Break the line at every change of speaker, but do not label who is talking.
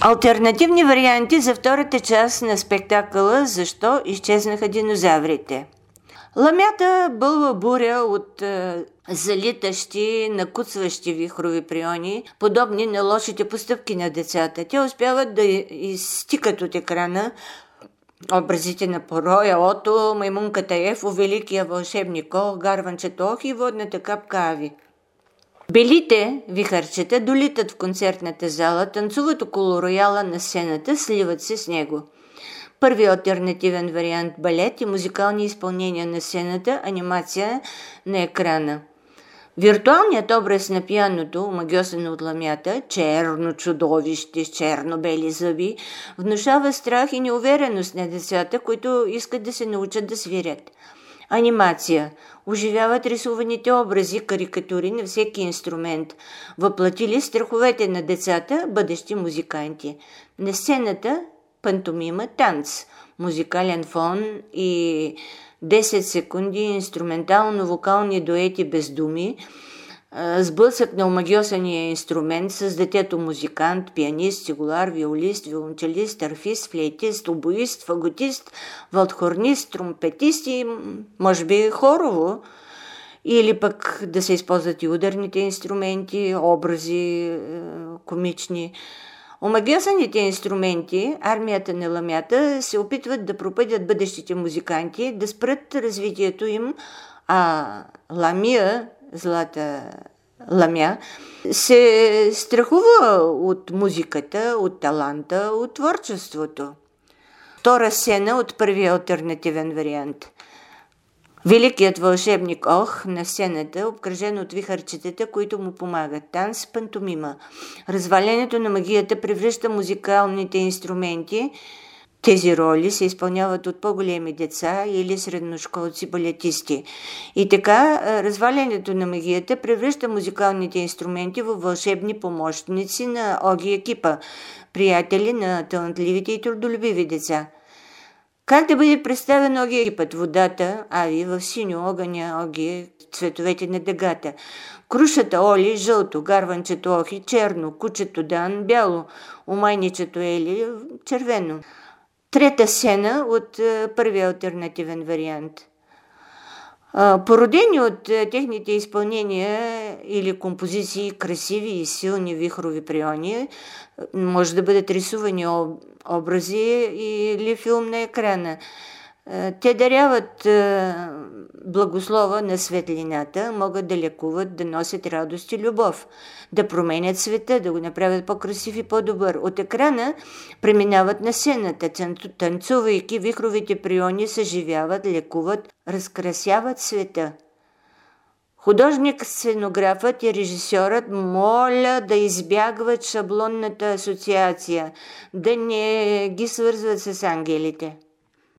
Алтернативни варианти за втората част на спектакъла «Защо изчезнаха динозаврите». Ламята бълва буря от залитащи, накуцващи вихрови приони, подобни на лошите постъпки на децата. Те успяват да изстикат от екрана образите на Пороя, Ото, маймунката Ефо, великия вълшебник Ох, гарванчето Ох и водната капка Ави. Белите вихърчета долитат в концертната зала, танцуват около рояла на сцената, сливат се с него. Първи алтернативен вариант – балет и музикални изпълнения на сцената, анимация на екрана. Виртуалният образ на пианото, омагьосано от ламята, черно чудовище с черно-бели зъби, внушава страх и неувереност на децата, които искат да се научат да свирят. Анимация. Оживяват рисуваните образи, карикатури на всеки инструмент, въплатили страховете на децата, бъдещи музиканти. На сцената пантомима, танц, музикален фон и 10 секунди инструментално-вокални дуети без думи, сблъсък на омагьосания инструмент с детето музикант, пианист, цигулар, виолист, виолончелист, арфист, флейтист, обоист, фаготист, валдхорнист, тромпетист и може би хорово. Или пък да се използват и ударните инструменти, образи комични. Омагьосаните инструменти, армията на ламята, се опитват да пропъдят бъдещите музиканти, да спрат развитието им, а Ламия, злата ламя, се страхува от музиката, от таланта, от творчеството. Втора сцена от първия алтернативен вариант. Великият вълшебник Ох на сцената, обкръжен от вихърчетата, които му помагат. Танц, пантомима. Развалянето на магията превръща музикалните инструменти. Тези роли се изпълняват от по-големи деца или средношколци балетисти. И така, развалянето на магията превръща музикалните инструменти в вълшебни помощници на Оги екипа, приятели на талантливите и трудолюбиви деца. Как да бъде представен Оги екипът? Водата, Ави, в синьо, огъня, Оги, цветовете на дъгата. Крушата Оли, жълто, гарванчето Охи, черно, кучето Дан, бяло, омайничето Ели, червено. Трета сцена от първия алтернативен вариант. Породени от техните изпълнения или композиции, красиви и силни вихрови приони, може да бъдат рисувани образи или филм на екрана. Те даряват благослова на светлината, могат да лекуват, да носят радост и любов, да променят света, да го направят по-красив и по-добър. От екрана преминават на сцената, танцувайки, вихровите приони съживяват, лекуват, разкрасяват света. Художник, сценографът и режисьорът моля да избягват шаблонната асоциация, да не ги свързват с ангелите.